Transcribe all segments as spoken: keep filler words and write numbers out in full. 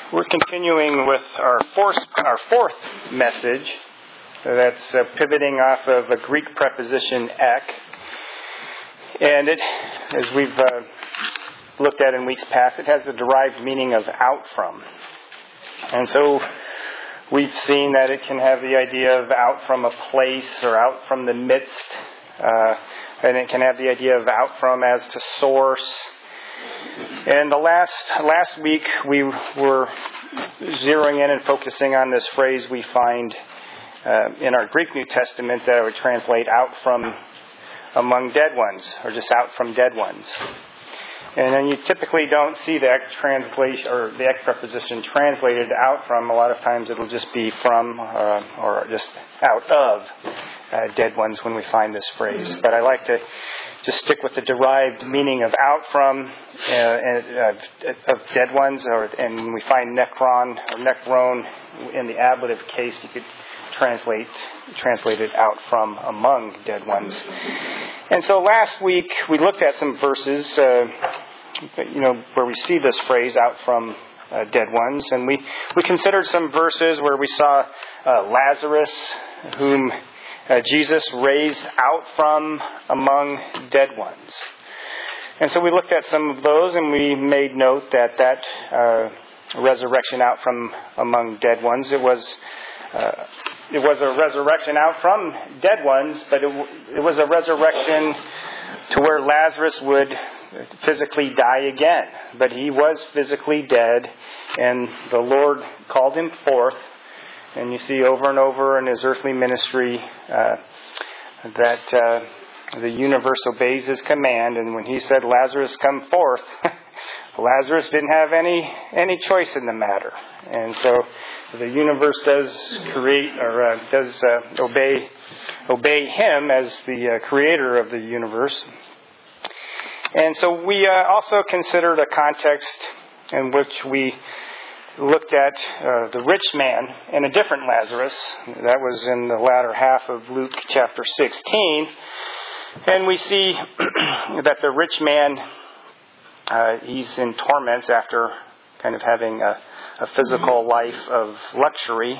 We're continuing with our fourth, our fourth message. That's uh, pivoting off of a Greek preposition ek. And it, as we've uh, looked at in weeks past, it has the derived meaning of out from. And so we've seen that it can have the idea of out from a place or out from the midst. Uh, and it can have the idea of out from as to source. And the last last week we were zeroing in and focusing on this phrase we find uh, in our Greek New Testament that I would translate out from among dead ones, or just out from dead ones. And then you typically don't see the ek translation or the ek preposition translated out from. A lot of times it'll just be from uh, or just out of uh, dead ones when we find this phrase. But I like to just stick with the derived meaning of out from uh, uh, of dead ones, or and when we find nekron or nekron in the ablative case, you could translate translate it out from among dead ones. And so last week we looked at some verses, uh, you know, where we see this phrase out from uh, dead ones, and we we considered some verses where we saw uh, Lazarus, whom Uh, Jesus raised out from among dead ones. And so we looked at some of those, and we made note that that uh, resurrection out from among dead ones, it was uh, it was a resurrection out from dead ones, but it, it was a resurrection to where Lazarus would physically die again. But he was physically dead, and the Lord called him forth. And you see over and over in his earthly ministry uh, that uh, the universe obeys his command. And when he said, "Lazarus, come forth," Lazarus didn't have any any choice in the matter. And so the universe does create or uh, does uh, obey obey him as the uh, creator of the universe. And so we uh, also considered a context in which we looked at uh, the rich man and a different Lazarus. That was in the latter half of Luke chapter sixteen. And we see that the rich man, uh, he's in torments after kind of having a, a physical life of luxury.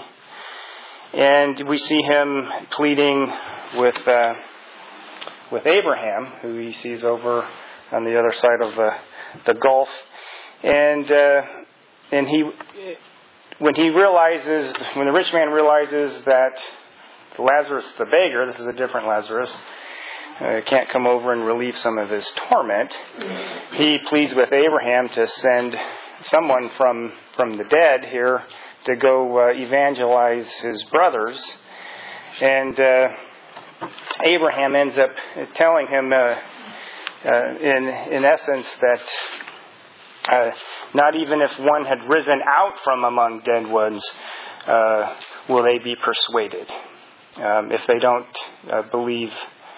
And we see him pleading with uh, with Abraham, who he sees over on the other side of the, the Gulf. And uh, And he, when he realizes, when the rich man realizes that Lazarus the beggar, this is a different Lazarus, uh, can't come over and relieve some of his torment, he pleads with Abraham to send someone from, from the dead here to go uh, evangelize his brothers. And uh, Abraham ends up telling him, uh, uh, in in essence, that Uh, not even if one had risen out from among dead ones, uh, will they be persuaded. Um, if they don't uh, believe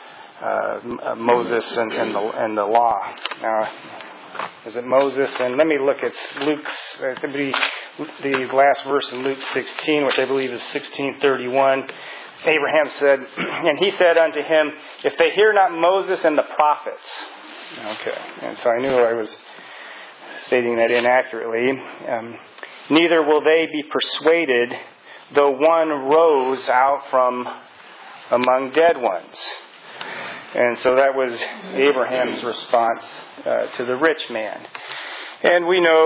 uh, Moses and, and, the, and the law. Now, is it Moses? And let me look at Luke's, uh, the last verse in Luke sixteen, which I believe is sixteen thirty-one. Abraham said, and he said unto him, "If they hear not Moses and the prophets." Okay, and so I knew I was stating that inaccurately. Um, neither will they be persuaded, though one rose out from among dead ones. And so that was Abraham's response uh, to the rich man. And we know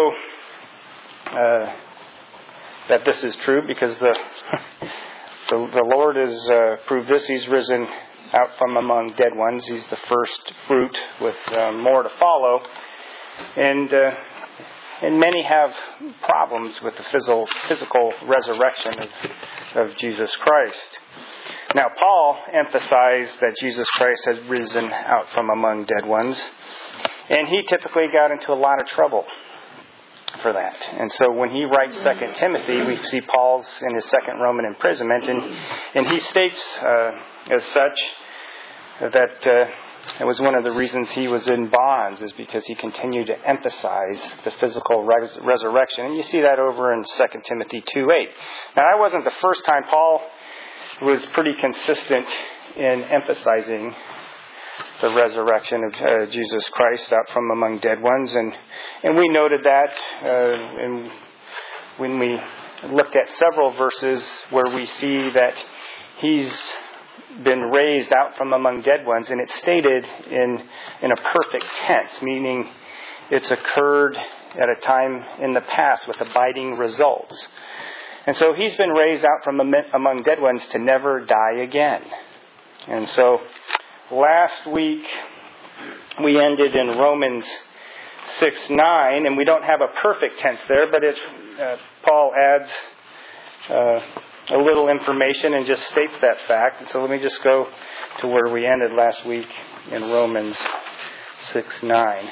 uh, that this is true because the the, the Lord has uh, proved this. He's risen out from among dead ones. He's the first fruit with uh, more to follow. And uh, and many have problems with the physical, physical resurrection of, of Jesus Christ. Now, Paul emphasized that Jesus Christ has risen out from among dead ones. And he typically got into a lot of trouble for that. And so when he writes Second Timothy, we see Paul's in his second Roman imprisonment. And, and he states uh, as such that Uh, It was one of the reasons he was in bonds, is because he continued to emphasize the physical res- resurrection. And you see that over in Second Timothy two eight. Now, that wasn't the first time. Paul was pretty consistent in emphasizing the resurrection of uh, Jesus Christ out from among dead ones. And, and we noted that uh, in when we looked at several verses where we see that he's been raised out from among dead ones, and it's stated in in a perfect tense, meaning it's occurred at a time in the past with abiding results. And so he's been raised out from among dead ones to never die again. And so last week we ended in Romans six nine, and we don't have a perfect tense there, but it's, uh, Paul adds uh, a little information and just states that fact. And so let me just go to where we ended last week in Romans six nine.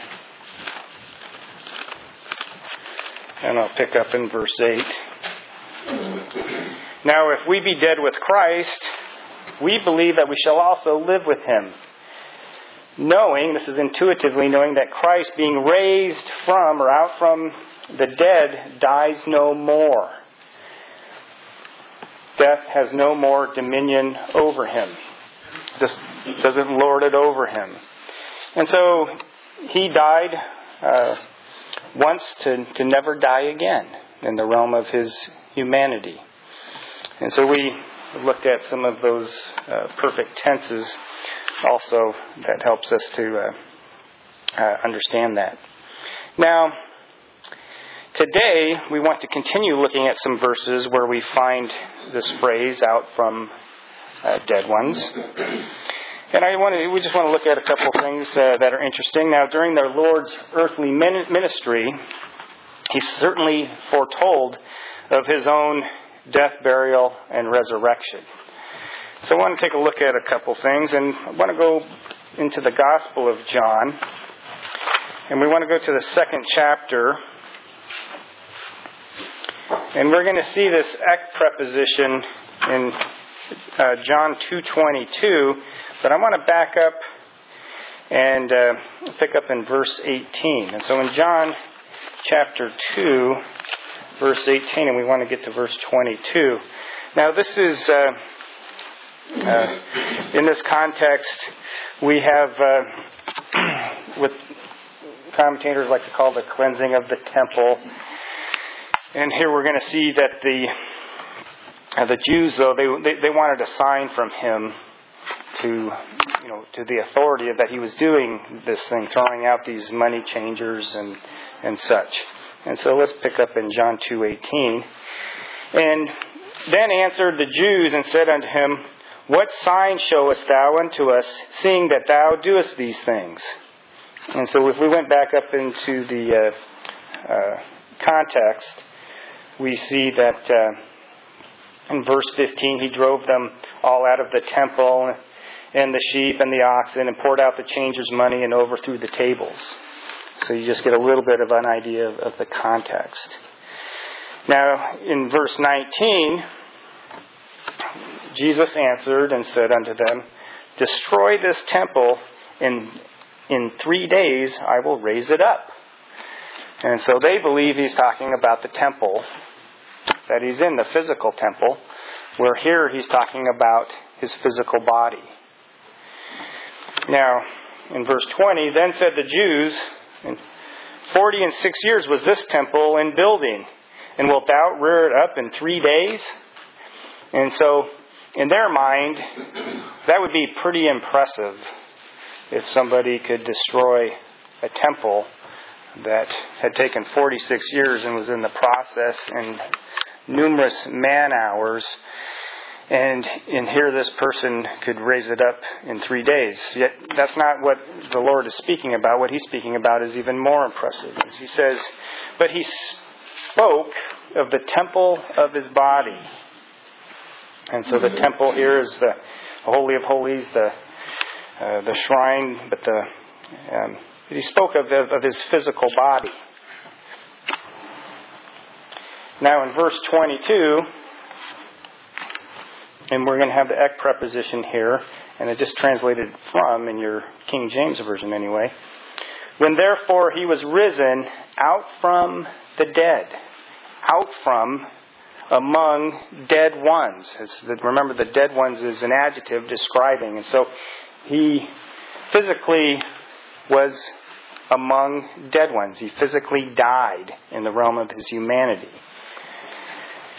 And I'll pick up in verse eight. Now, if we be dead with Christ, we believe that we shall also live with him. Knowing, this is intuitively knowing, that Christ being raised from or out from the dead dies no more. Death has no more dominion over him. Just doesn't lord it over him. And so he died uh, once to, to never die again in the realm of his humanity. And so we looked at some of those uh, perfect tenses also. That helps us to uh, uh, understand that. Now, today we want to continue looking at some verses where we find this phrase, out from uh, dead ones. And I want to, we just want to look at a couple of things uh, that are interesting. Now, during their Lord's earthly ministry, he certainly foretold of his own death, burial, and resurrection. So I want to take a look at a couple things, and I want to go into the Gospel of John, and we want to go to the second chapter, and we're going to see this ek preposition in uh, John two twenty-two, but I want to back up and uh, pick up in verse eighteen. And so in John chapter two, verse eighteen, and we want to get to verse twenty-two. Now this is, uh, uh, in this context, we have uh, what commentators like to call the cleansing of the temple. And here we're going to see that the uh, the Jews, though, they, they they wanted a sign from him to, you know, to the authority of that he was doing this thing, throwing out these money changers and and such. And so let's pick up in John two eighteen. And then answered the Jews and said unto him, What sign showest thou unto us, seeing that thou doest these things? And so if we went back up into the uh, uh, context, we see that uh, in verse fifteen, he drove them all out of the temple and the sheep and the oxen and poured out the changers' money and overthrew the tables. So you just get a little bit of an idea of, of the context. Now, in verse nineteen, Jesus answered and said unto them, Destroy this temple, and in three days I will raise it up. And so they believe he's talking about the temple, that he's in, the physical temple, where here he's talking about his physical body. Now, in verse twenty, then said the Jews, and forty and six years was this temple in building, and wilt thou rear it up in three days? And so, in their mind, that would be pretty impressive if somebody could destroy a temple that had taken forty-six years and was in the process and numerous man hours. And in here, this person could raise it up in three days. Yet that's not what the Lord is speaking about. What he's speaking about is even more impressive. He says, but he spoke of the temple of his body. And so the temple here is the Holy of Holies, the uh, the shrine, but the um, he spoke of, of, of his physical body. Now in verse twenty-two, and we're going to have the ek preposition here, and it just translated from in your King James Version anyway. When therefore he was risen out from the dead, out from among dead ones. It's the, remember, the dead ones is an adjective describing, and so he physically was among dead ones. He physically died in the realm of his humanity.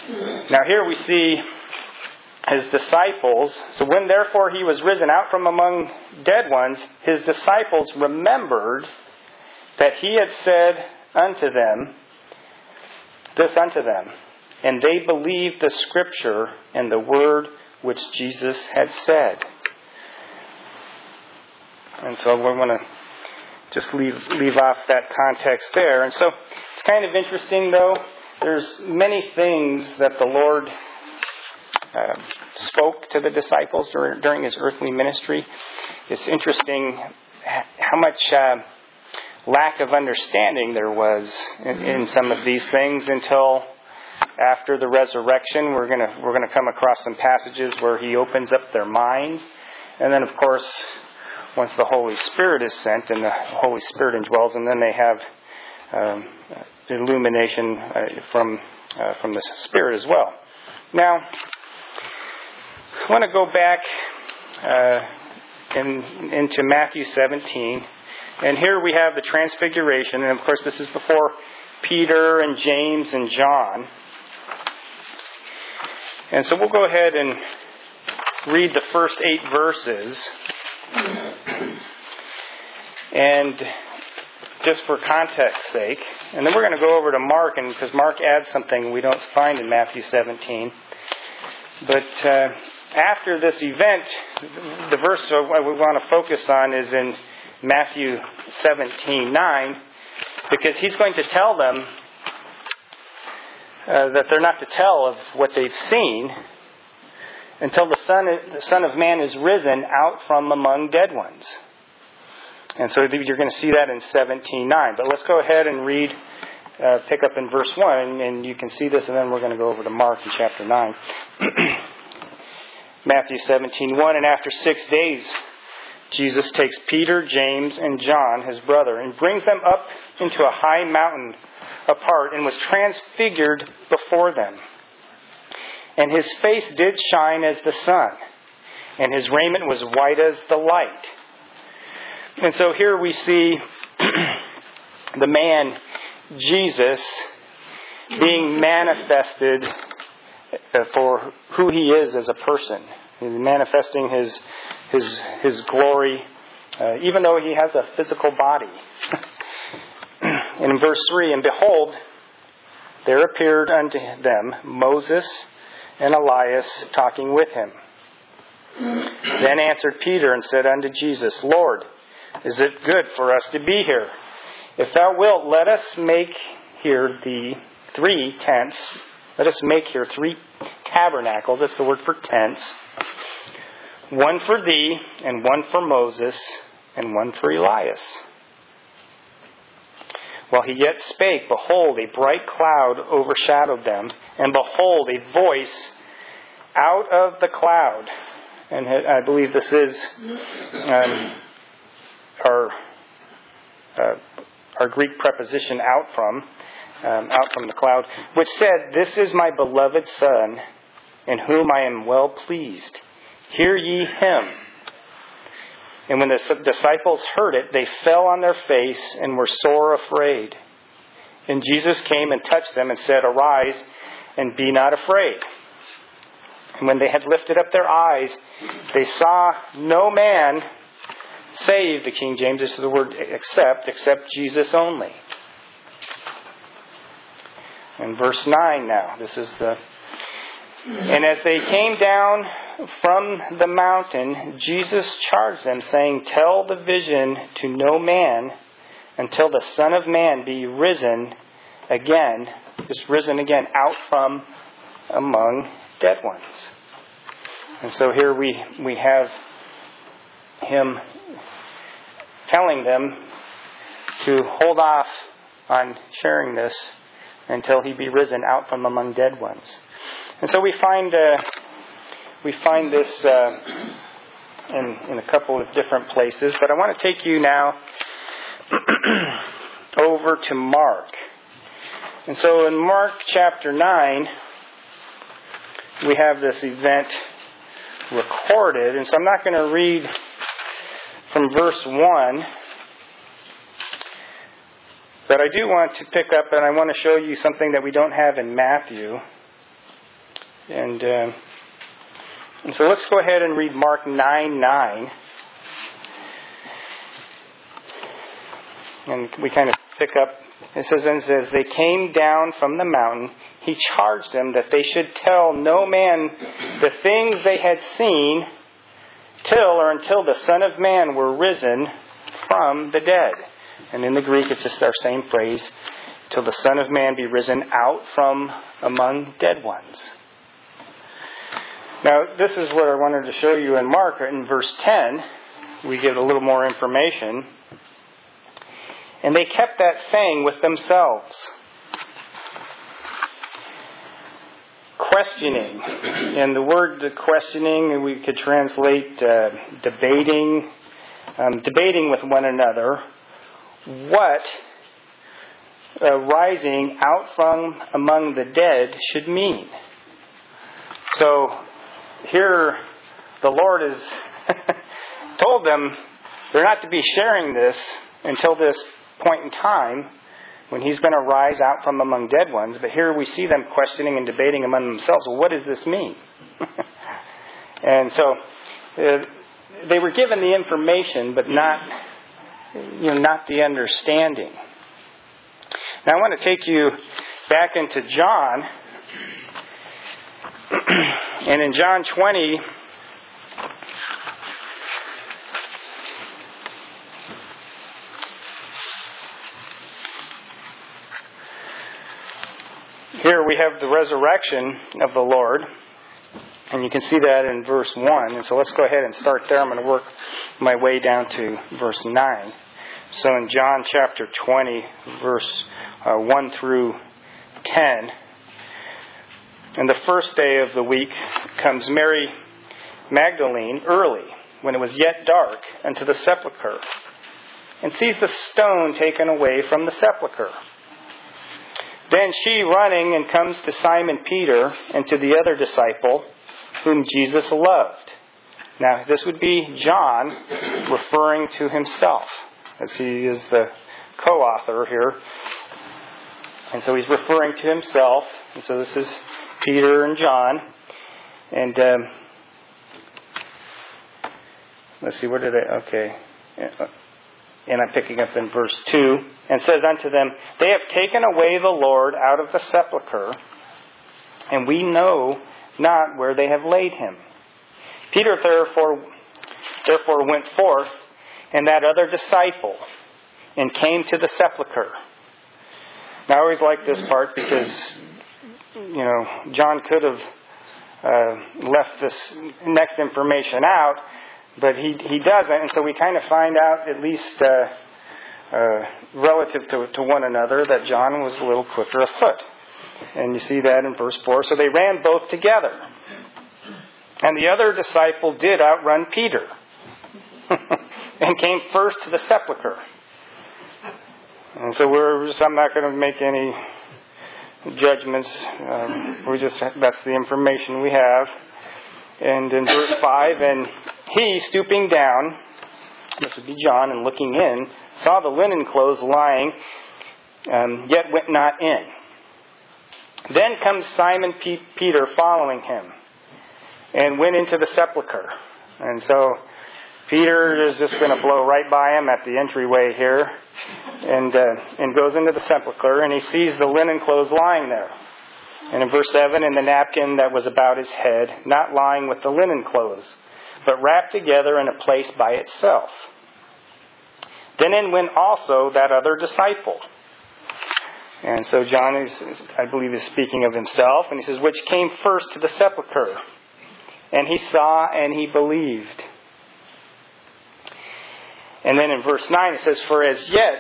Now here we see his disciples. So when therefore he was risen out from among dead ones, his disciples remembered that he had said unto them, this unto them. And they believed the scripture and the word which Jesus had said. And so we want to just leave leave off that context there. And so it's kind of interesting, though. There's many things that the Lord uh, spoke to the disciples during, during his earthly ministry. It's interesting how much uh, lack of understanding there was in, in some of these things until after the resurrection. We're gonna we're gonna come across some passages where he opens up their minds, and then of course, once the Holy Spirit is sent and the Holy Spirit indwells, and then they have um, illumination uh, from uh, from the Spirit as well. Now, I want to go back uh, in, into Matthew seventeen, and here we have the Transfiguration, and of course this is before Peter and James and John. And so we'll go ahead and read the first eight verses. And just for context's sake, and then we're going to go over to Mark, and because Mark adds something we don't find in Matthew seventeen. But uh, after this event, the verse we want to focus on is in Matthew seventeen nine, because he's going to tell them uh, that they're not to tell of what they've seen until the Son, the Son of Man is risen out from among dead ones. And so you're going to see that in seventeen nine. But let's go ahead and read, uh, pick up in verse one, and you can see this, and then we're going to go over to Mark in chapter nine. Matthew seventeen one, and after six days, Jesus takes Peter, James, and John, his brother, and brings them up into a high mountain apart, and was transfigured before them. And his face did shine as the sun, and his raiment was white as the light. And so here we see the man, Jesus, being manifested for who he is as a person. He's manifesting his his his glory, uh, even though he has a physical body. And in verse three, and behold, there appeared unto them Moses and Elias talking with him. Then answered Peter and said unto Jesus, Lord, is it good for us to be here? If thou wilt, let us make here the three tents. Let us make here three tabernacles. That's the word for tents. One for thee, and one for Moses, and one for Elias. While he yet spake, behold, a bright cloud overshadowed them, and behold, a voice out of the cloud. And I believe this is um, our uh, our Greek preposition out from, um, out from the cloud, which said, This is my beloved Son, in whom I am well pleased. Hear ye him. And when the disciples heard it, they fell on their face and were sore afraid. And Jesus came and touched them and said, Arise, and be not afraid. And when they had lifted up their eyes, they saw no man save, the King James, this is the word except, except Jesus only. And verse nine now, this is the... And as they came down from the mountain, Jesus charged them, saying, Tell the vision to no man until the Son of Man be risen again, is risen again out from among dead ones. And so here we, we have him telling them to hold off on sharing this until he be risen out from among dead ones. And so we find uh, we find this uh, in, in a couple of different places, but I want to take you now over to Mark. And so in Mark chapter nine, we have this event recorded, and so I'm not going to read from verse one, but I do want to pick up, and I want to show you something that we don't have in Matthew. And, uh, and so let's go ahead and read Mark nine nine. And we kind of pick up. It says, and as they came down from the mountain, he charged them that they should tell no man the things they had seen till or until the Son of Man were risen from the dead. And in the Greek, it's just our same phrase, till the Son of Man be risen out from among dead ones. Now, this is what I wanted to show you in Mark. In verse ten, we get a little more information. And they kept that saying with themselves, questioning. And the word questioning, we could translate uh, debating, um, debating with one another what uh, rising out from among the dead should mean. So here the Lord has told them they're not to be sharing this until this point in time when He's going to rise out from among dead ones. But here we see them questioning and debating among themselves. Well, what does this mean? And so uh, they were given the information, but not, you know, not the understanding. Now I want to take you back into John. And in John twenty, here we have the resurrection of the Lord. And you can see that in verse one. And so let's go ahead and start there. I'm going to work my way down to verse nine. So in John chapter twenty, verse uh, one through ten. And the first day of the week comes Mary Magdalene early, when it was yet dark, unto the sepulchre, and sees the stone taken away from the sepulchre. Then she, running, and comes to Simon Peter and to the other disciple, whom Jesus loved. Now, this would be John referring to himself, as he is the co-author here. And so he's referring to himself. And so this is Peter and John. And um, let's see, where did I... Okay. And I'm picking up in verse two. And says unto them, they have taken away the Lord out of the sepulchre, and we know not where they have laid him. Peter therefore, therefore went forth, and that other disciple, and came to the sepulchre. Now I always like this part because, you know, John could have uh, left this next information out, but he he doesn't, and so we kind of find out, at least uh, uh, relative to, to one another, that John was a little quicker of foot. And you see that in verse four. So they ran both together. And the other disciple did outrun Peter and came first to the sepulchre. And so we're just, I'm not going to make any judgments. Um, we just that's the information we have. And in verse five, and he, stooping down, this would be John, and looking in, saw the linen clothes lying, um, yet went not in. Then comes Simon P- Peter following him, and went into the sepulchre. And so Peter is just going to blow right by him at the entryway here, and uh, and goes into the sepulchre, and he sees the linen clothes lying there. And in verse seven, and the napkin that was about his head, not lying with the linen clothes, but wrapped together in a place by itself. Then in went also that other disciple. And so John, is, I believe, is speaking of himself. And he says, which came first to the sepulchre. And he saw and he believed. And then in verse nine it says, for as yet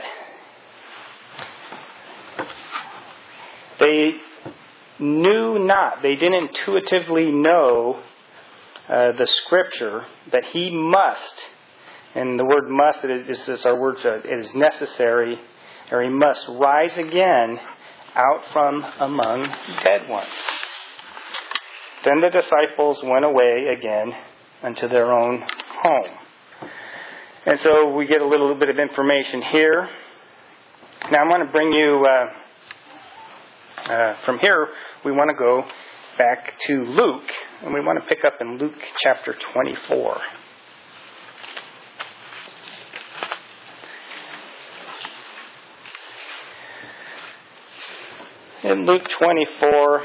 they knew not, they didn't intuitively know uh, the scripture that he must, and the word must is, is our word, uh, it is necessary, or he must rise again out from among dead ones. Then the disciples went away again unto their own home. And so we get a little bit of information here. Now I'm going to bring you, uh, uh, from here, we want to go back to Luke, and we want to pick up in Luke chapter twenty-four. In Luke twenty-four,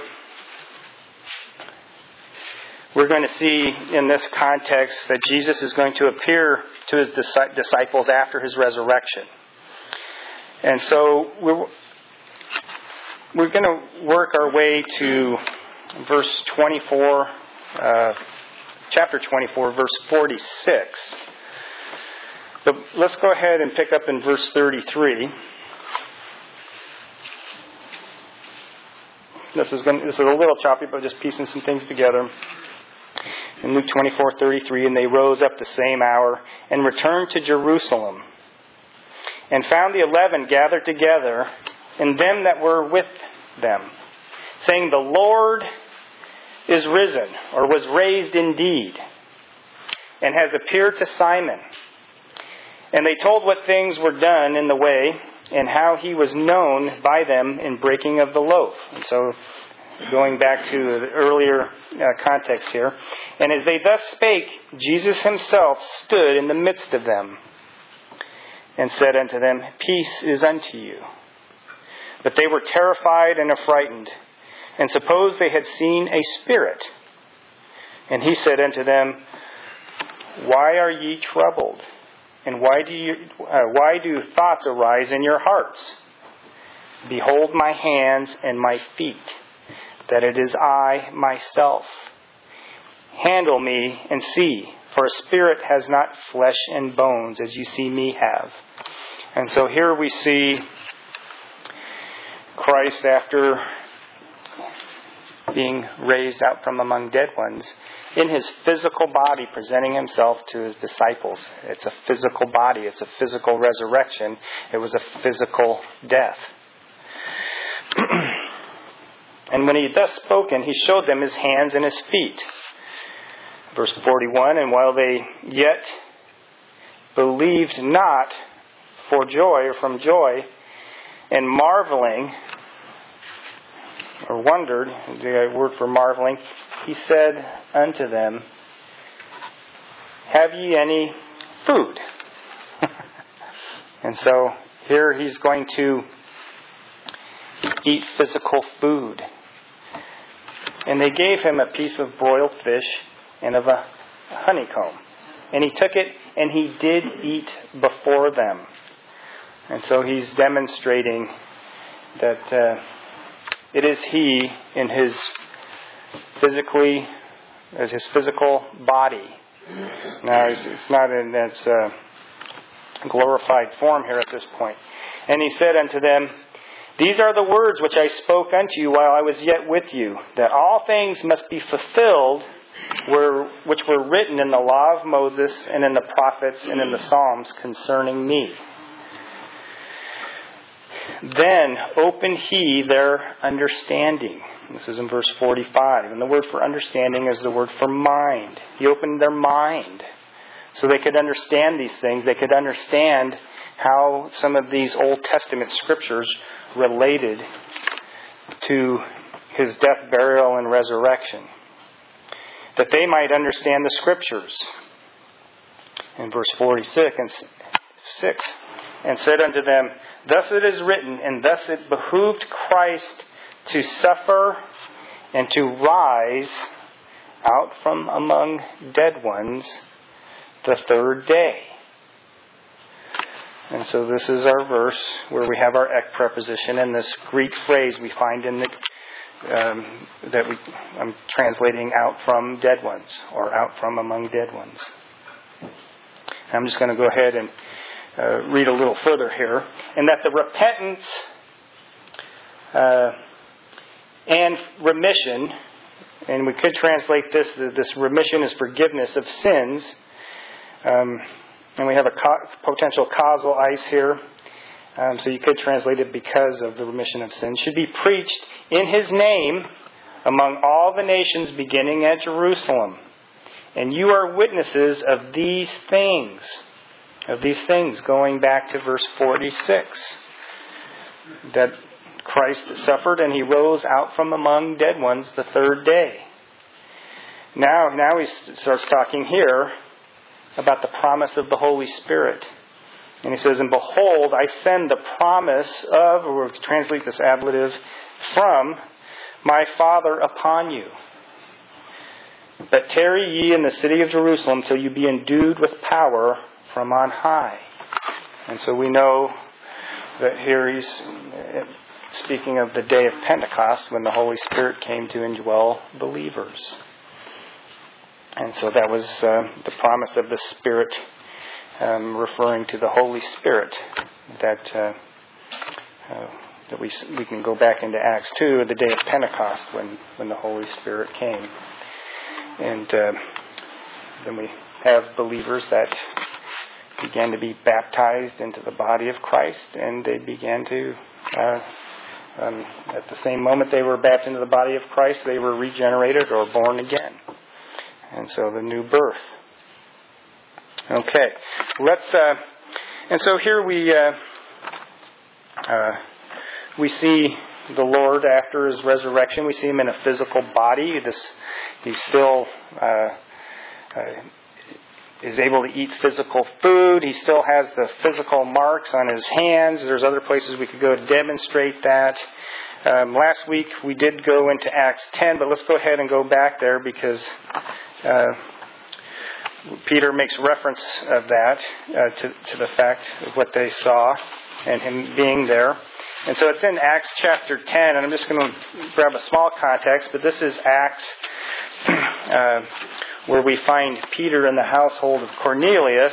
we're going to see in this context that Jesus is going to appear to his disciples after his resurrection. And so we're, we're going to work our way to verse twenty-four, uh, chapter twenty-four, verse forty-six. But let's go ahead and pick up in verse thirty-three. This is going, this is a little choppy, but just piecing some things together. In Luke twenty-four thirty-three, and they rose up the same hour and returned to Jerusalem, and found the eleven gathered together, and them that were with them, saying, "The Lord is risen," or was raised indeed, "and has appeared to Simon." And they told what things were done in the way, and how he was known by them in breaking of the loaf. And so, going back to the earlier uh, context here. And as they thus spake, Jesus himself stood in the midst of them, and said unto them, "Peace is unto you." But they were terrified and affrighted, and supposed they had seen a spirit. And he said unto them, "Why are ye troubled? And why do you, uh, why do thoughts arise in your hearts? Behold my hands and my feet, that it is I myself. Handle me and see, for a spirit has not flesh and bones, as you see me have." And so here we see Christ, after being raised out from among dead ones, in his physical body, presenting himself to his disciples. It's a physical body. It's a physical resurrection. It was a physical death. And when he had thus spoken, he showed them his hands and his feet. Verse forty-one, and while they yet believed not for joy, or from joy, and marveling, or wondered, the word for marveling, he said unto them, "Have ye any food?" And so here he's going to eat physical food. And they gave him a piece of broiled fish and of a honeycomb. And he took it and he did eat before them. And so he's demonstrating that uh, it is he in his physically, as his physical body. Now, it's, it's not in its uh, glorified form here at this point. And he said unto them, "These are the words which I spoke unto you while I was yet with you, that all things must be fulfilled were, which were written in the law of Moses and in the prophets and in the Psalms concerning me. Then opened he their understanding." This is in verse forty-five. And the word for understanding is the word for mind. He opened their mind so they could understand these things. They could understand how some of these Old Testament scriptures related to his death, burial, and resurrection, that they might understand the scriptures. In verse forty-six, and six, and said unto them, "Thus it is written, and thus it behooved Christ to suffer and to rise out from among dead ones the third day." And so this is our verse where we have our ek preposition, and this Greek phrase we find in the um, that we I'm translating "out from dead ones" or "out from among dead ones." I'm just going to go ahead and uh, read a little further here, and that the repentance uh, and remission, and we could translate this: this remission is forgiveness of sins. Um, And we have a co- potential causal ice here. Um, so you could translate it "because of the remission of sins," should be preached in his name among all the nations, beginning at Jerusalem. And you are witnesses of these things. Of these things, going back to verse forty-six. That Christ suffered and he rose out from among dead ones the third day. Now, now he starts talking here about the promise of the Holy Spirit. And he says, and behold, I send the promise of, or we'll translate this ablative, from my Father upon you. But tarry ye in the city of Jerusalem till you be endued with power from on high. And so we know that here he's speaking of the day of Pentecost when the Holy Spirit came to indwell believers. And so that was uh, the promise of the Spirit, um, referring to the Holy Spirit, that uh, uh, that we we can go back into Acts two, the day of Pentecost, when, when the Holy Spirit came. And uh, then we have believers that began to be baptized into the body of Christ, and they began to, uh, um, at the same moment they were baptized into the body of Christ, they were regenerated or born again. And so the new birth. Okay, let's. Uh, and so here we uh, uh, we see the Lord after his resurrection. We see him in a physical body. This he's still uh, uh, is able to eat physical food. He still has the physical marks on his hands. There's other places we could go to demonstrate that. Um, last week we did go into Acts ten, but let's go ahead and go back there because uh, Peter makes reference of that uh, to, to the fact of what they saw and him being there. And so it's in Acts chapter ten, and I'm just going to grab a small context, but this is Acts uh, where we find Peter in the household of Cornelius.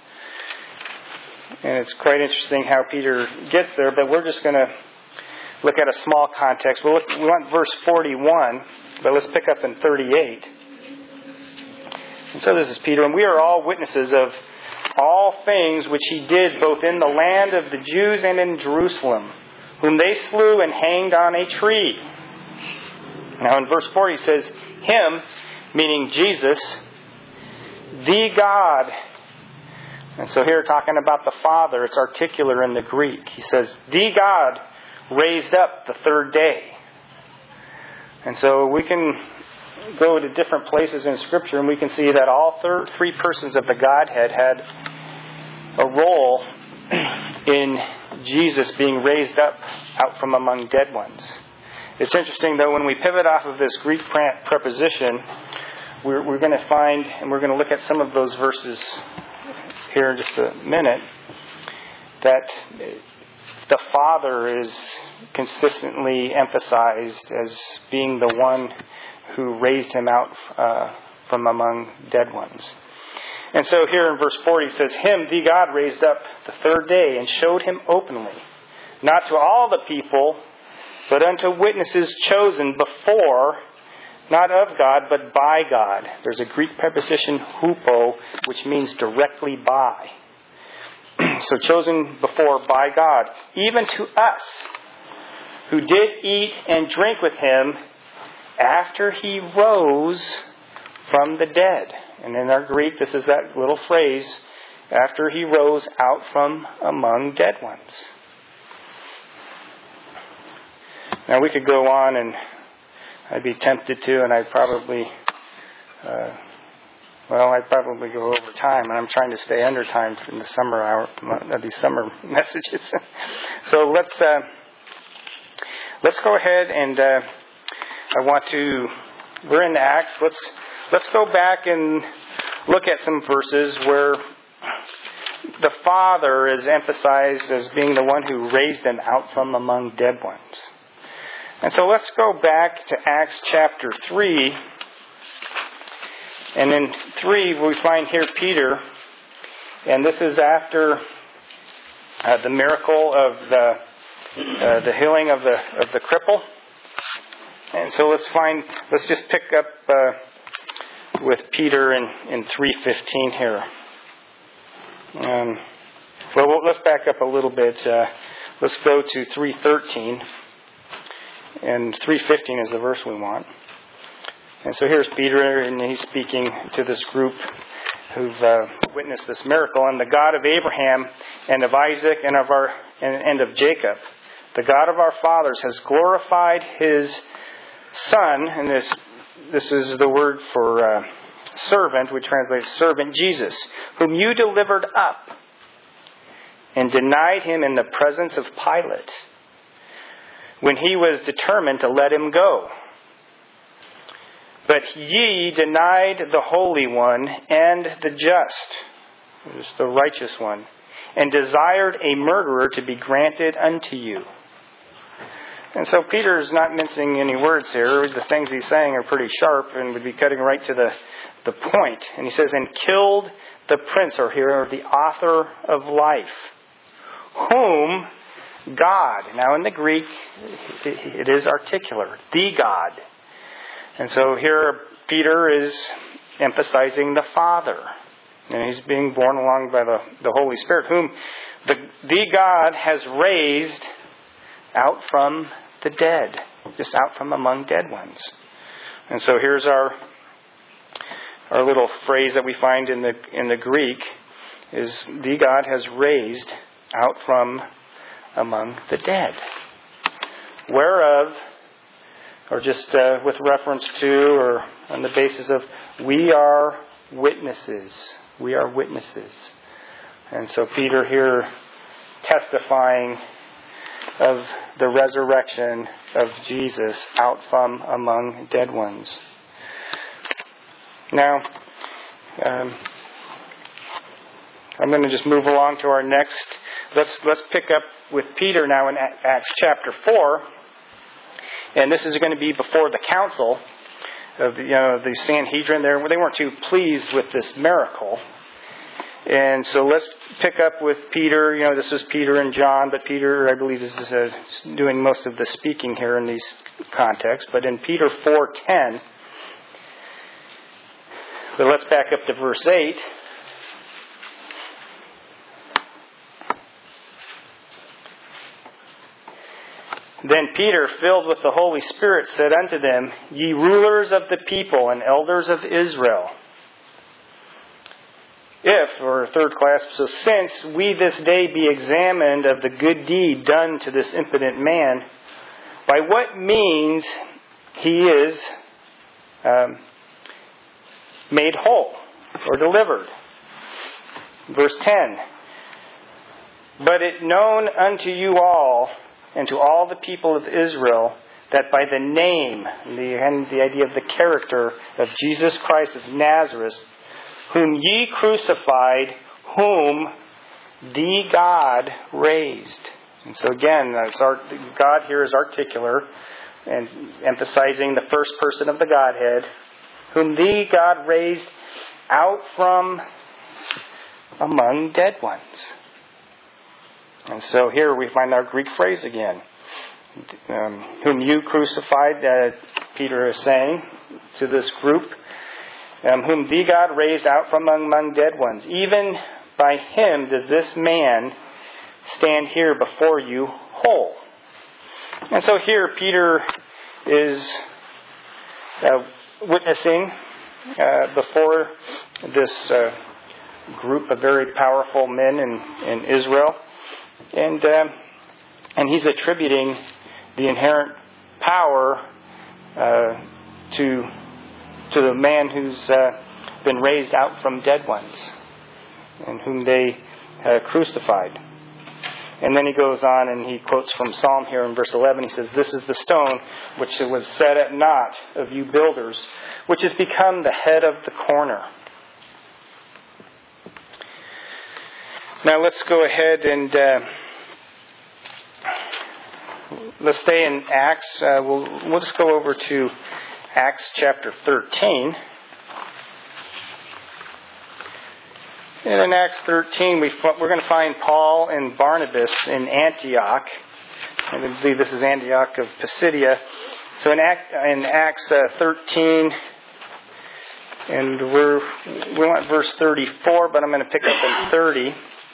And it's quite interesting how Peter gets there, but we're just going to look at a small context. We'll look, we want verse forty-one, but let's pick up in thirty-eight. And so this is Peter, and we are all witnesses of all things which he did both in the land of the Jews and in Jerusalem, whom they slew and hanged on a tree. Now in verse forty he says, him, meaning Jesus, the God. And so here talking about the Father, it's articular in the Greek. He says, the God raised up the third day. And so we can go to different places in Scripture and we can see that all thir- three persons of the Godhead had a role in Jesus being raised up out from among dead ones. It's interesting, though, when we pivot off of this Greek preposition, we're, we're going to find, and we're going to look at some of those verses here in just a minute, that the Father is consistently emphasized as being the one who raised him out uh, from among dead ones. And so here in verse forty it says, him, the God, raised up the third day and showed him openly, not to all the people, but unto witnesses chosen before, not of God, but by God. There's a Greek preposition, hupo, which means directly by. So chosen before by God, even to us, who did eat and drink with him after he rose from the dead. And in our Greek, this is that little phrase, after he rose out from among dead ones. Now we could go on, and I'd be tempted to, and I'd probably, uh, well, I'd probably go over time, and I'm trying to stay under time in the summer hour, uh, these summer messages. So let's uh, let's go ahead and uh, I want to. We're in Acts. Let's let's go back and look at some verses where the Father is emphasized as being the one who raised them out from among dead ones. And so let's go back to Acts chapter three. And in three, we find here Peter. And this is after uh, the miracle of the uh, the healing of the of the cripple. And so let's find, let's just pick up uh, with Peter in, in three fifteen here. Um, well, let's back up a little bit. Uh, let's go to three thirteen. And three fifteen is the verse we want. And so here's Peter, and he's speaking to this group who've uh, witnessed this miracle. And the God of Abraham and of Isaac and of our and, and of Jacob, the God of our fathers has glorified His Son, and this this is the word for uh, servant, we translate servant, Jesus, whom you delivered up and denied Him in the presence of Pilate, when he was determined to let Him go. But ye denied the Holy One and the just, the righteous one, and desired a murderer to be granted unto you. And so Peter is not mincing any words here. The things he's saying are pretty sharp and would be cutting right to the, the point. And he says, and killed the prince, or here, the author of life, whom God, now in the Greek, it is articular, the God. And so here Peter is emphasizing the Father. And he's being borne along by the, the Holy Spirit, whom the, the God has raised out from the dead, just out from among dead ones. And so here's our our little phrase that we find in the in the Greek is the God has raised out from among the dead. Whereof, or just uh, with reference to, or on the basis of, we are witnesses. We are witnesses. And so Peter here testifying of the resurrection of Jesus out from among dead ones. Now, um, I'm going to just move along to our next. Let's let's pick up with Peter now in Acts chapter four, and this is going to be before the council of the, you know, the Sanhedrin. There, they weren't too pleased with this miracle. And so let's pick up with Peter. You know, this was Peter and John, but Peter, I believe, is uh, doing most of the speaking here in these contexts. But in Peter four ten, but let's back up to verse eight. Then Peter, filled with the Holy Spirit, said unto them, Ye rulers of the people and elders of Israel, if, or third class, so since we this day be examined of the good deed done to this impotent man, by what means he is um, made whole or delivered. Verse ten, but it known unto you all and to all the people of Israel that by the name, the, and the idea of the character of Jesus Christ of Nazareth, whom ye crucified, whom the God raised. And so again, our, God here is articular and emphasizing the first person of the Godhead, whom the God raised out from among dead ones. And so here we find our Greek phrase again. Um, whom you crucified, uh, Peter is saying to this group, um, whom the God raised out from among dead ones. Even by Him does this man stand here before you whole. And so here Peter is uh, witnessing uh, before this uh, group of very powerful men in, in Israel. And uh, and he's attributing the inherent power uh, to to the man who's uh, been raised out from dead ones and whom they uh, crucified. And then he goes on and he quotes from Psalm here in verse eleven. He says, "This is the stone which was set at naught of you builders, which has become the head of the corner." Now let's go ahead and uh, let's stay in Acts. Uh, we'll we'll just go over to Acts chapter thirteen. And in Acts thirteen, we, we're going to find Paul and Barnabas in Antioch. I believe this is Antioch of Pisidia. So in, Act, in Acts uh, thirteen, and we're we want verse thirty-four, but I'm going to pick up in thirty.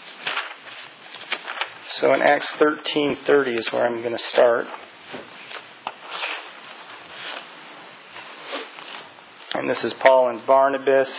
So in Acts thirteen thirty is where I'm going to start. And this is Paul and Barnabas.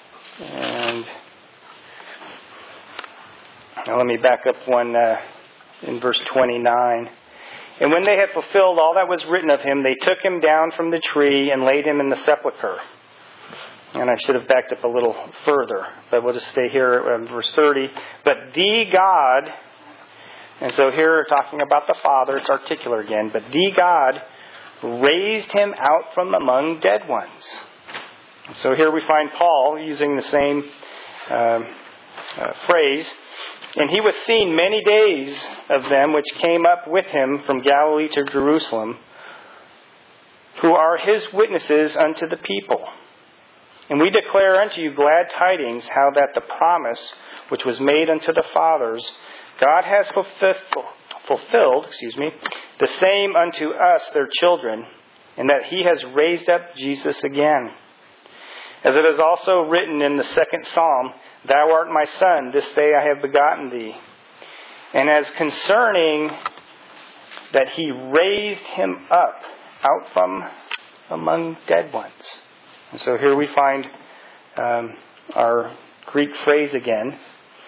And now let me back up one uh, in verse twenty-nine. And when they had fulfilled all that was written of him, they took him down from the tree and laid him in the sepulchre. And I should have backed up a little further, but we'll just stay here in verse thirty. But the God, and so here we're talking about the Father, it's articular again, but the God raised him out from among dead ones. So here we find Paul using the same um, uh, phrase. And he was seen many days of them which came up with him from Galilee to Jerusalem, who are his witnesses unto the people. And we declare unto you glad tidings, how that the promise which was made unto the fathers, God has fulfilled, fulfilled, excuse me, the same unto us their children, and that he has raised up Jesus again. As it is also written in the second psalm, Thou art my son, this day I have begotten thee. And as concerning that he raised him up out from among dead ones. And so here we find um, our Greek phrase again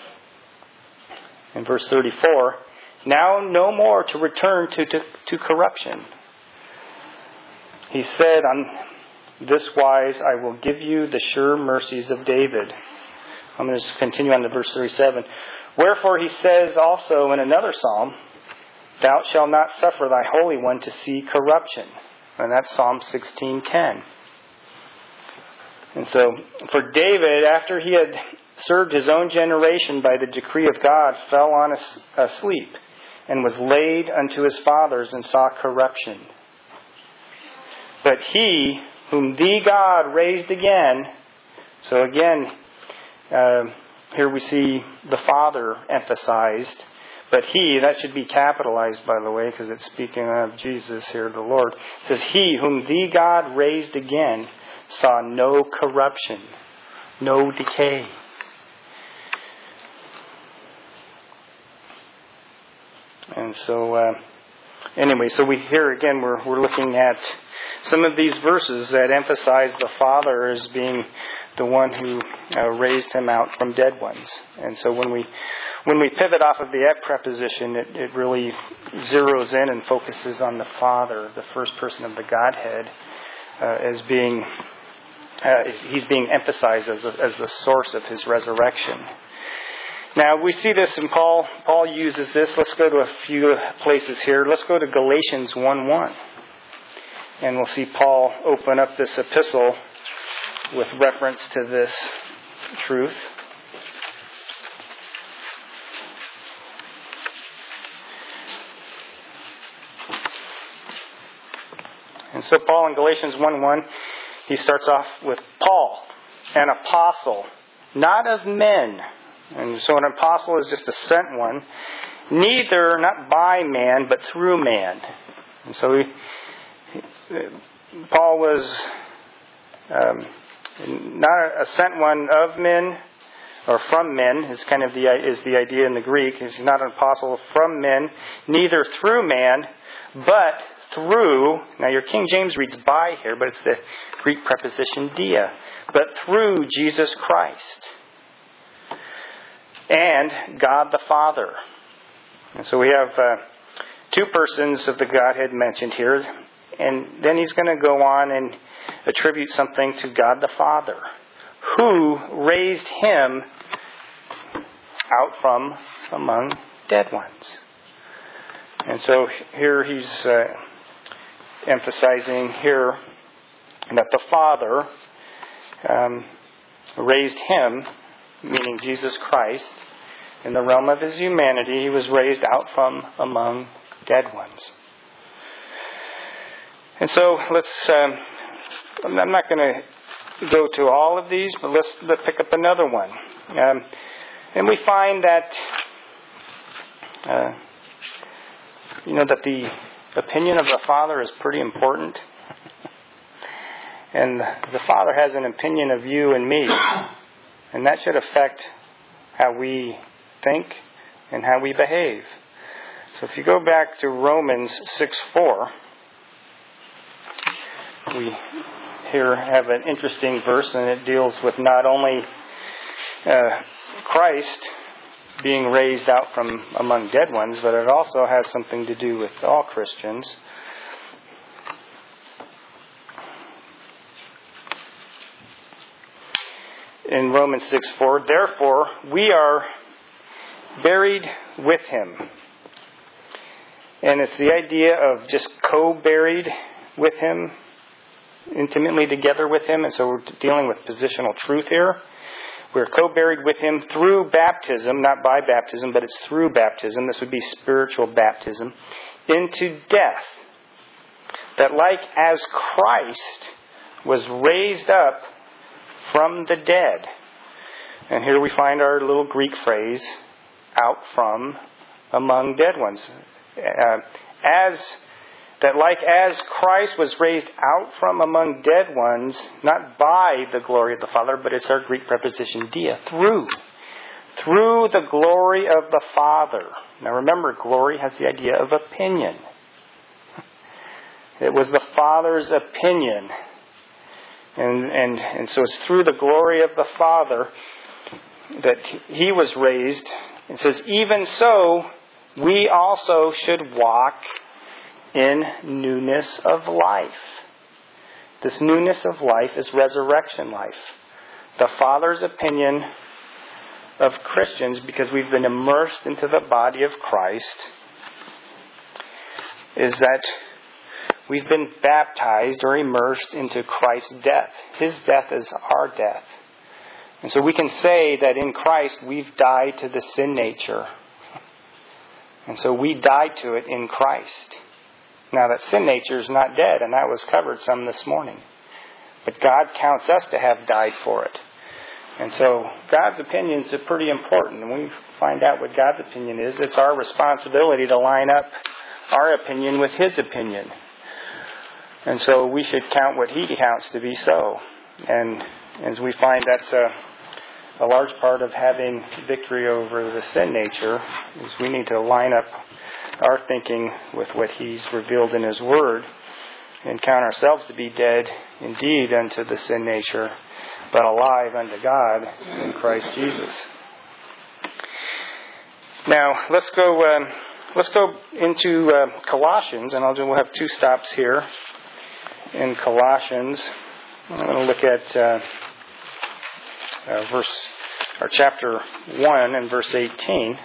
in verse thirty-four. Now no more to return to, to, to corruption. He said, on this wise I will give you the sure mercies of David. I'm going to continue on to verse thirty-seven. Wherefore he says also in another psalm, Thou shalt not suffer thy Holy One to see corruption. And that's Psalm sixteen ten. And so for David, after he had served his own generation by the decree of God, fell on asleep and was laid unto his fathers and saw corruption. But he, whom the God raised again, so again, uh, here we see the Father emphasized, but he, that should be capitalized, by the way, because it's speaking of Jesus here, the Lord. It says, he, whom the God raised again, saw no corruption, no decay. And so, uh, anyway, so we here again, we're we're looking at some of these verses that emphasize the Father as being the one who uh, raised him out from dead ones. And so when we when we pivot off of the et preposition, it, it really zeroes in and focuses on the Father, the first person of the Godhead, uh, as being uh, he's being emphasized as a, as the source of his resurrection. Now we see this, and Paul Paul uses this. Let's go to a few places here. Let's go to Galatians one one. And we'll see Paul open up this epistle with reference to this truth. And so Paul in Galatians one one, he starts off with Paul, an apostle, not of men. And so an apostle is just a sent one, neither, not by man, but through man. And so he, Paul was um, not a sent one of men or from men is kind of the is the idea in the Greek. He's not an apostle from men, neither through man, but through. Now your King James reads by here, but it's the Greek preposition dia. But through Jesus Christ and God the Father. And so we have uh, two persons of the Godhead mentioned here. And then he's going to go on and attribute something to God the Father, who raised him out from among dead ones. And so here he's uh, emphasizing here that the Father um, raised him, meaning Jesus Christ, in the realm of his humanity. He was raised out from among dead ones. And so let's, um, I'm not going to go to all of these, but let's, let's pick up another one. Um, and we find that, uh, you know, that the opinion of the Father is pretty important. And the Father has an opinion of you and me. And that should affect how we think and how we behave. So if you go back to Romans six four, we here have an interesting verse, and it deals with not only uh, Christ being raised out from among dead ones, but it also has something to do with all Christians. In Romans six four, therefore we are buried with Him. And it's the idea of just co-buried with Him, intimately together with Him. And so we're dealing with positional truth here. We're co-buried with Him through baptism, not by baptism, but it's through baptism. This would be spiritual baptism, into death. That like as Christ was raised up from the dead. And here we find our little Greek phrase, out from among dead ones. Uh, as that like as Christ was raised out from among dead ones, not by the glory of the Father, but it's our Greek preposition dia, through. Through the glory of the Father. Now remember, glory has the idea of opinion. It was the Father's opinion. And, and, and so it's through the glory of the Father that He was raised. It says, even so, we also should walk in newness of life. This newness of life is resurrection life. The Father's opinion of Christians, because we've been immersed into the body of Christ, is that we've been baptized or immersed into Christ's death. His death is our death. And so we can say that in Christ we've died to the sin nature. And so we died to it in Christ. Now that sin nature is not dead, and that was covered some this morning. But God counts us to have died for it. And so God's opinions are pretty important. And we find out what God's opinion is. It's our responsibility to line up our opinion with His opinion. And so we should count what He counts to be so. And as we find that's a, a large part of having victory over the sin nature, is we need to line up our thinking with what He's revealed in His Word and count ourselves to be dead indeed unto the sin nature, but alive unto God in Christ Jesus. Now let's go. Um, let's go into uh, Colossians, and I'll do, we'll have two stops here in Colossians. I'm going to look at uh, uh, verse or chapter one and verse eighteen.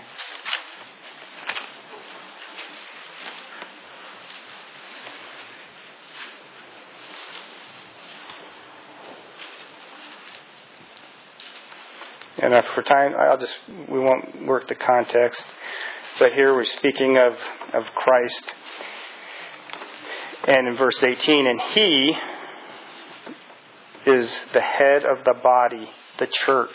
And uh, for time, I'll just we won't work the context, but here we're speaking of of Christ, and in verse eighteen, and He is the head of the body, the church,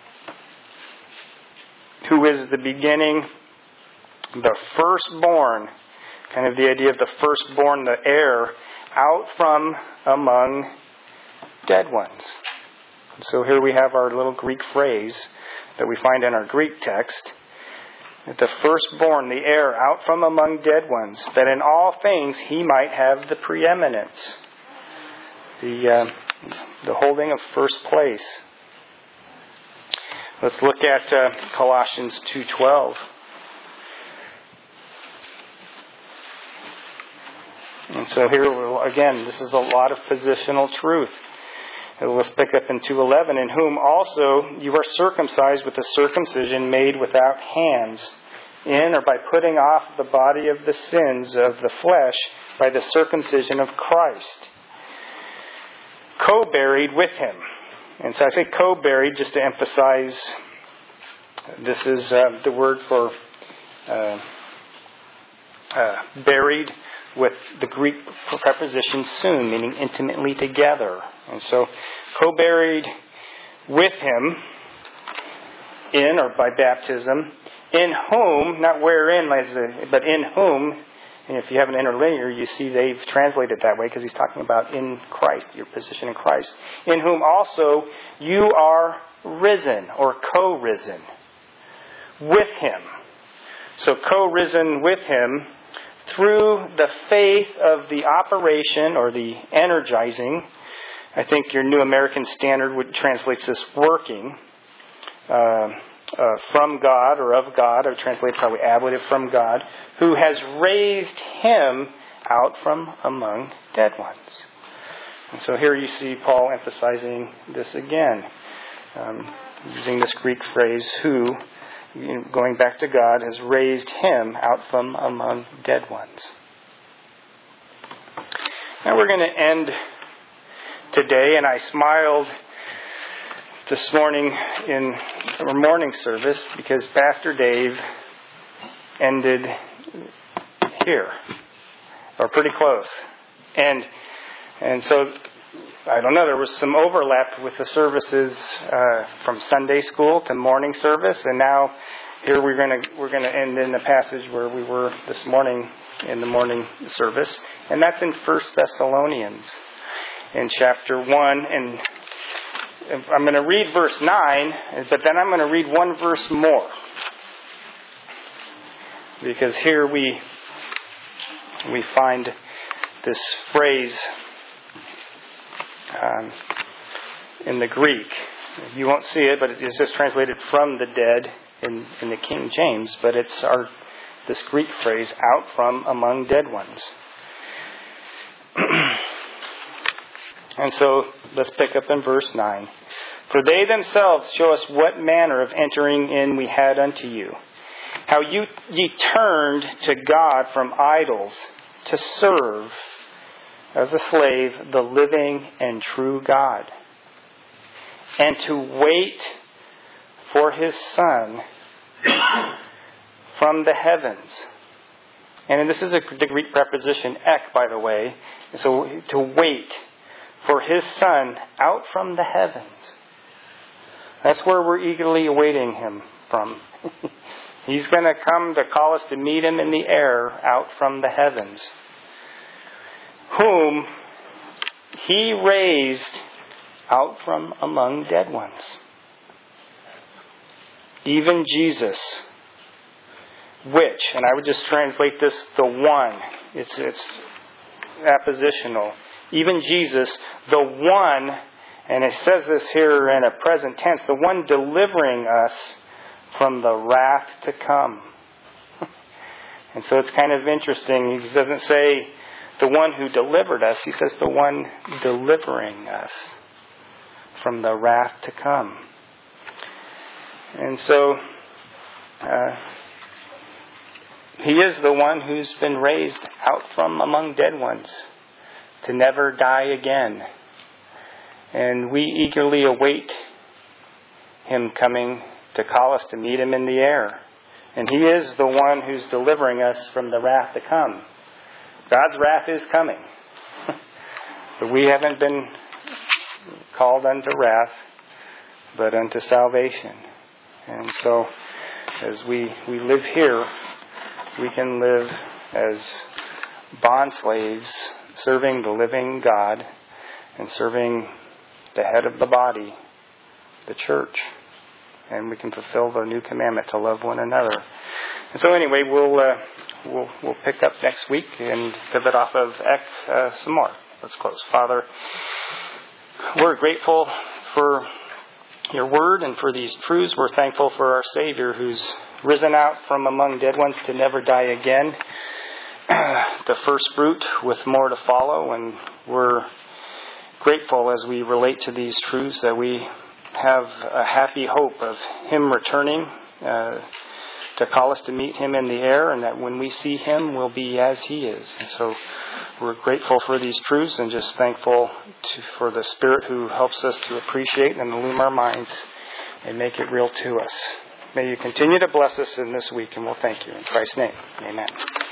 who is the beginning, the firstborn, kind of the idea of the firstborn, the heir, out from among dead ones. So here we have our little Greek phrase that we find in our Greek text. That the firstborn, the heir, out from among dead ones, that in all things He might have the preeminence. The, uh, the holding of first place. Let's look at uh, Colossians two twelve. And so here, again, this is a lot of positional truth. Let's pick up in two eleven. In whom also you are circumcised with a circumcision made without hands, in or by putting off the body of the sins of the flesh by the circumcision of Christ, co-buried with Him. And so I say co-buried just to emphasize this is uh, the word for uh, uh, buried, with the Greek preposition soon, meaning intimately together. And so, co-buried with Him in or by baptism, in whom, not wherein, but in whom, and if you have an interlinear, you see they've translated that way because he's talking about in Christ, your position in Christ, in whom also you are risen or co-risen with Him. So co-risen with Him through the faith of the operation or the energizing. I think your New American Standard would translates this working uh, uh, from God or of God, I would translate probably ablative from God, who has raised him out from among dead ones. And so here you see Paul emphasizing this again, um, using this Greek phrase, who, you know, going back to God, has raised him out from among dead ones. Now we're going to end today, and I smiled this morning in our morning service because Pastor Dave ended here, or pretty close. And and so, I don't know, there was some overlap with the services uh, from Sunday school to morning service, and now here we're going to we're going to end in the passage where we were this morning in the morning service, and that's in First Thessalonians in chapter one. And I'm going to read verse nine, but then I'm going to read one verse more, because here we we find this phrase um, in the Greek. You won't see it, but it is just translated from the dead in, in the King James, but it's our this Greek phrase, out from among dead ones. And so let's pick up in verse nine. For they themselves show us what manner of entering in we had unto you, how you ye turned to God from idols to serve as a slave the living and true God, and to wait for his Son from the heavens. And this is a the Greek preposition ek, by the way. So to wait for his Son out from the heavens. That's where we're eagerly awaiting him from. He's going to come to call us to meet him in the air out from the heavens, whom he raised out from among dead ones. Even Jesus, which, and I would just translate this, the one, it's, it's appositional. Even Jesus, the one, and it says this here in a present tense, the one delivering us from the wrath to come. And so it's kind of interesting. He doesn't say the one who delivered us. He says the one delivering us from the wrath to come. And so uh, he is the one who's been raised out from among dead ones to never die again. And we eagerly await him coming to call us to meet him in the air. And he is the one who's delivering us from the wrath to come. God's wrath is coming. But we haven't been called unto wrath, but unto salvation. And so, as we, we live here, we can live as bond slaves, serving the living God and serving the head of the body, the church. And we can fulfill the new commandment to love one another. And so anyway, we'll uh, we'll we'll pick up next week and pivot off of Ek uh, some more. Let's close. Father, we're grateful for your word and for these truths. We're thankful for our Savior who's risen out from among dead ones to never die again. The first fruit with more to follow. And we're grateful as we relate to these truths that we have a happy hope of him returning uh, to call us to meet him in the air, and that when we see him, we'll be as he is. And so we're grateful for these truths and just thankful to, for the Spirit who helps us to appreciate and illumine our minds and make it real to us. May you continue to bless us in this week, and we'll thank you. In Christ's name, amen.